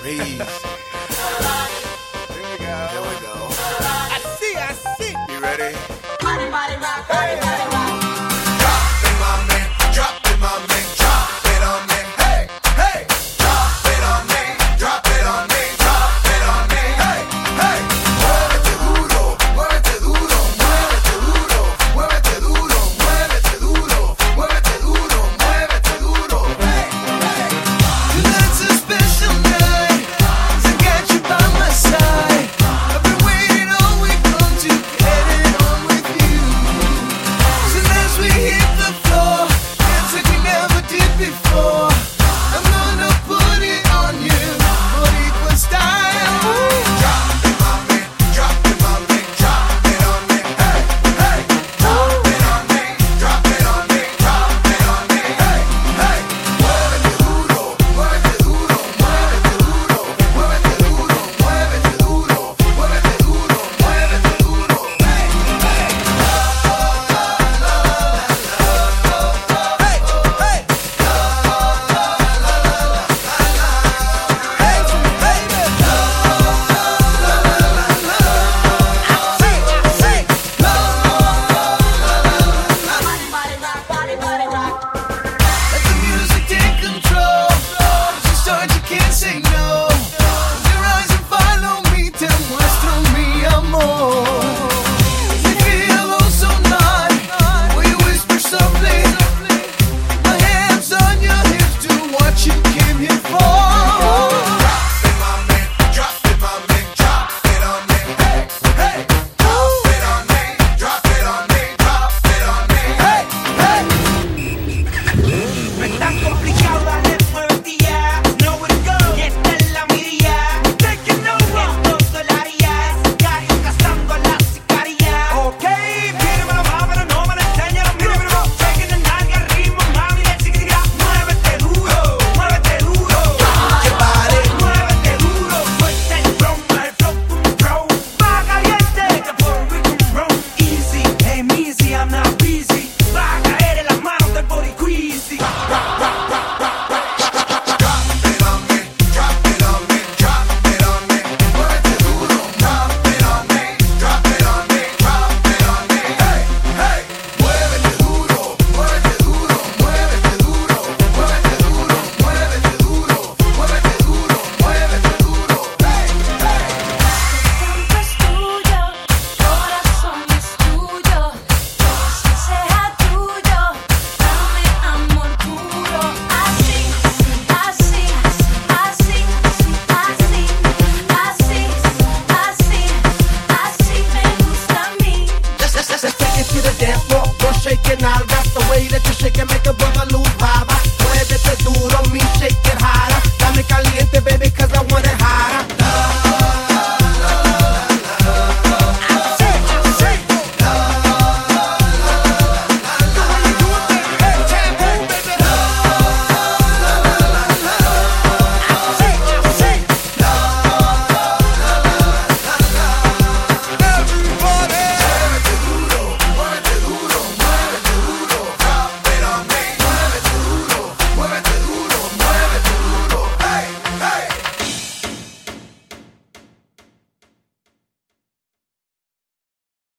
breeze. Here we go. I see. You ready? Body, body, rock, body, body, rock. Drop it, mami, drop it, mami, drop it on me. Hey, hey, drop it on me, drop it on me, drop it on me. Hey, hey, muévete duro, muévete duro, muévete duro, muévete duro, muévete duro, muévete duro, muévete duro. Hey, hey. Tonight's a special night, 'cause I got you by my side. I've been waiting all week long to get it on with you. So as we hit the floor, dance like we never did before. I'm gonna put it on you, Boricua style. Drop it, mami, drop it, mami, drop it on me. Hey, hey, drop it on me, drop it on me, drop it on me. Hey, hey, muévete duro, muévete duro, muévete duro, muévete duro, muévete duro, muévete duro, muévete duro. Hey, hey. Body, body, rock, body, body, rock. Let the music take control. Once you start, you can't say no. Close your eyes and follow me. Te muestro mi amor. You feel oh so naughty. Will you whisper softly? My hands on your hips do what you came here for. Drop it, mami, drop it, mami, drop it on me. Hey, hey, drop it on me, drop it on me, drop it on me. Hey, hey. No es tan complicado, dale, muévete ya. Know where to go, y esta es la mirilla. Take it nowhere. Esto es la área, es Cario cazando a la sicaria. Ok, míramelo, mámelo, no me lo enseñes, míramelo. Chequen el nalga, ritmo, mami, de chiquitita. Muévete duro, muévete duro. Muévete duro, suelta el rumba, el flow, bro. Va caliente, te Puerto Rican bro. Easy, hey, easy, I'm not busy. Va a caer en las manos del boricuisi. Drop it on me, drop it on me, drop it on me. Muévete duro, drop it on me, drop it on me, drop it on me. Hey, hey. Muévete duro, muévete duro, muévete duro, muévete duro, muévete duro, muévete duro, muévete duro. Hey, hey. Tiempo es tuyo, corazón es tuyo, que sea tuyo, dame amor puro, así, así, así, así, así, así, así me gusta a mí. Let's take it to the dance floor. Go shaking, I'll got the way that you shake and make a brother lose